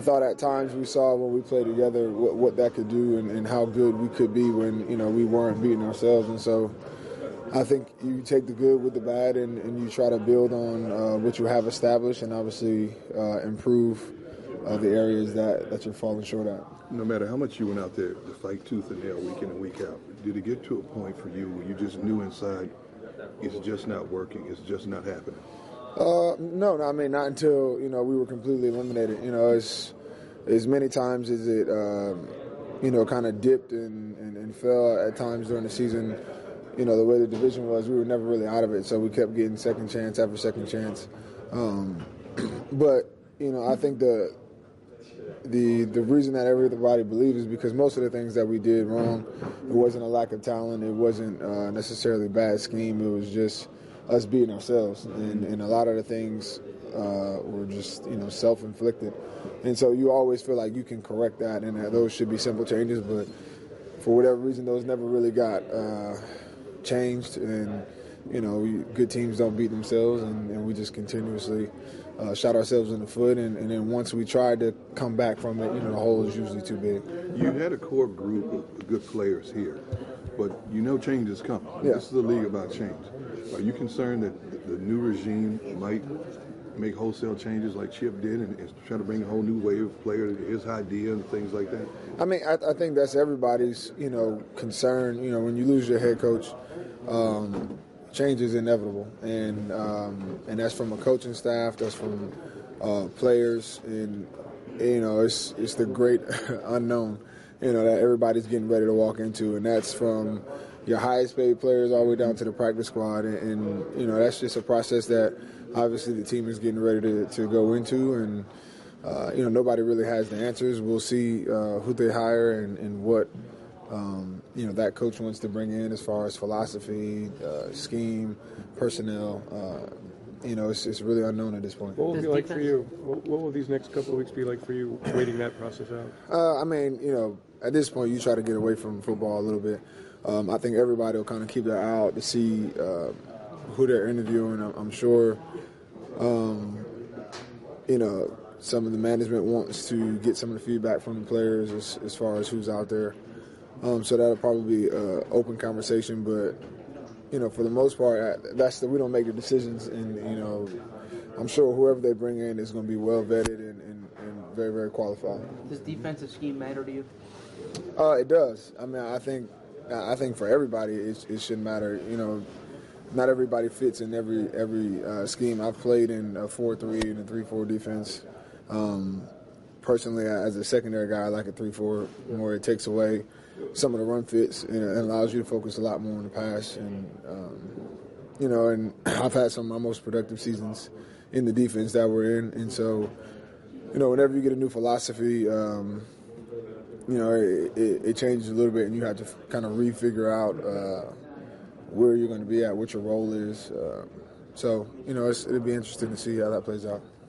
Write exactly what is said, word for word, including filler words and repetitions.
I thought at times we saw when we played together what, what that could do and, and how good we could be when, you know, we weren't beating ourselves. And so I think you take the good with the bad and, and you try to build on uh, what you have established and obviously uh, improve uh, the areas that, that you're falling short at. No matter how much you went out there to fight tooth and nail week in and week out, did it get to a point for you where you just knew inside it's just not working, it's just not happening? Uh, no, no, I mean, not until, you know, we were completely eliminated. You know, as, as many times as it, um, you know, kind of dipped and, and, and fell at times during the season, you know, the way the division was, we were never really out of it. So we kept getting second chance after second chance. Um, but, you know, I think the the the reason that everybody believes is because most of the things that we did wrong, it wasn't a lack of talent. It wasn't uh, necessarily bad scheme. It was just us beating ourselves. And, and a lot of the things uh, were just, you know, self-inflicted. And so you always feel like you can correct that, and that those should be simple changes. But for whatever reason, those never really got uh, changed. And, you know, we, good teams don't beat themselves, and, and we just continuously uh, shot ourselves in the foot. And, and then once we tried to come back from it, you know, the hole is usually too big. You had a core group of good players here, but you know change is coming. Yeah. This is a league about change. Are you concerned that the new regime might make wholesale changes like Chip did and, and try to bring a whole new wave of players, his idea and things like that? I mean, I, I think that's everybody's, you know, concern. You know, when you lose your head coach, um, change is inevitable, and um, and that's from a coaching staff, that's from uh, players, and you know, it's it's the great unknown, you know, that everybody's getting ready to walk into, and that's from your highest paid players all the way down to the practice squad, and, and you know, that's just a process that obviously the team is getting ready to, to go into, and uh, you know, nobody really has the answers. We'll see uh, who they hire and, and what um, you know that coach wants to bring in as far as philosophy, uh, scheme, personnel. Uh, you know, it's, it's really unknown at this point. What will it be like for you? What, what will these next couple of weeks be like for you, waiting that process out? Uh, I mean, you know, at this point, you try to get away from football a little bit. Um, I think everybody will kind of keep their eye out to see uh, who they're interviewing. I'm, I'm sure, um, you know, some of the management wants to get some of the feedback from the players as, as far as who's out there. Um, so that'll probably be an open conversation. But, you know, for the most part, that's the, we don't make the decisions. And, you know, I'm sure whoever they bring in is going to be well vetted and, and, and very, very qualified. Does defensive scheme matter to you? Uh, it does. I mean, I think I think for everybody it, it shouldn't matter. You know, not everybody fits in every every uh, scheme. I've played in a four three and a three four defense. Um, personally, as a secondary guy, I like a three four more. It takes away some of the run fits and it allows you to focus a lot more on the pass. And, um, you know, and I've had some of my most productive seasons in the defense that we're in. And so, you know, whenever you get a new philosophy, um, you know, it, it, it changes a little bit, and you have to kind of refigure out uh, where you're going to be at, what your role is. Uh, so, you know, it's, it'll be interesting to see how that plays out.